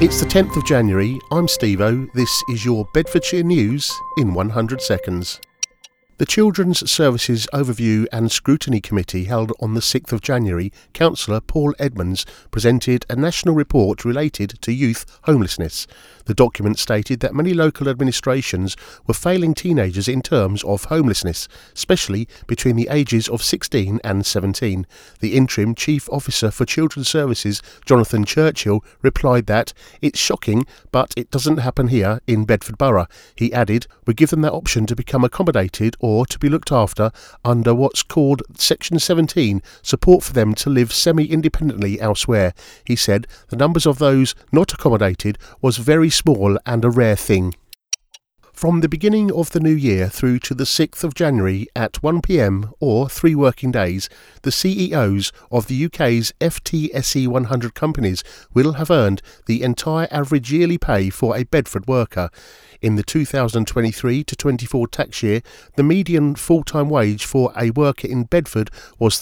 It's the 10th of January, I'm Steve-O, this is your Bedfordshire News in 100 seconds. The Children's Services Overview and Scrutiny Committee held on the 6th of January, Councillor Paul Edmonds presented a national report related to youth homelessness. The document stated that many local administrations were failing teenagers in terms of homelessness, especially between the ages of 16 and 17. The interim Chief Officer for Children's Services, Jonathan Churchill, replied that it's shocking, but it doesn't happen here in Bedford Borough. He added, we give them that option to become accommodated or to be looked after under what's called Section 17, support for them to live semi-independently elsewhere. He said the numbers of those not accommodated was very small and a rare thing. From the beginning of the new year through to the 6th of January at 1 p.m. or 3 working days, the CEOs of the UK's FTSE 100 companies will have earned the entire average yearly pay for a Bedford worker. In the 2023-24 tax year, the median full-time wage for a worker in Bedford was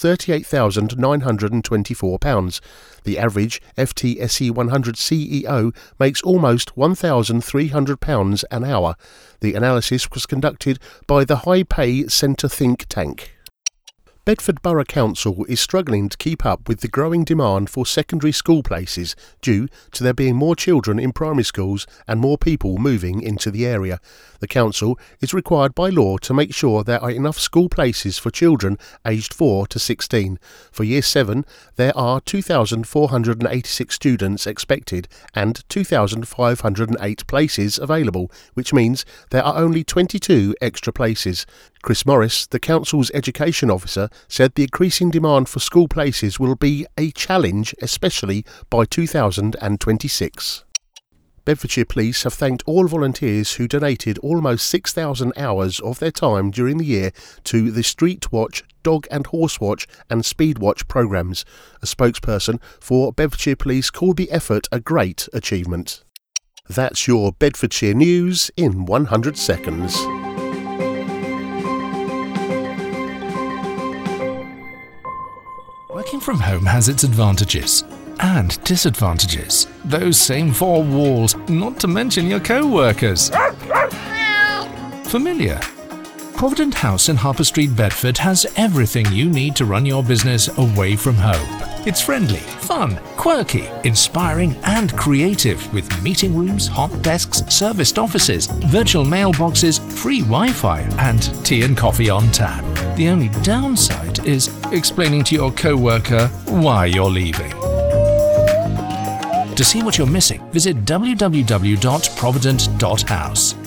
£38,924. The average FTSE 100 CEO makes almost £1,300 an hour. The analysis was conducted by the High Pay Centre think tank. Bedford Borough Council is struggling to keep up with the growing demand for secondary school places due to there being more children in primary schools and more people moving into the area. The council is required by law to make sure there are enough school places for children aged 4 to 16. For Year 7, there are 2,486 students expected and 2,508 places available, which means there are only 22 extra places. Chris Morris, the council's education officer, said the increasing demand for school places will be a challenge, especially by 2026. Bedfordshire Police have thanked all volunteers who donated almost 6,000 hours of their time during the year to the Street Watch, Dog and Horse Watch and Speed Watch programmes. A spokesperson for Bedfordshire Police called the effort a great achievement. That's your Bedfordshire News in 100 seconds. Working from home has its advantages and disadvantages. Those same four walls, not to mention your co-workers. Familiar? Provident House in Harper Street, Bedford has everything you need to run your business away from home. It's friendly, fun, quirky, inspiring and creative with meeting rooms, hot desks, serviced offices, virtual mailboxes, free Wi-Fi and tea and coffee on tap. The only downside is explaining to your co-worker why you're leaving. To see what you're missing, visit www.provident.house.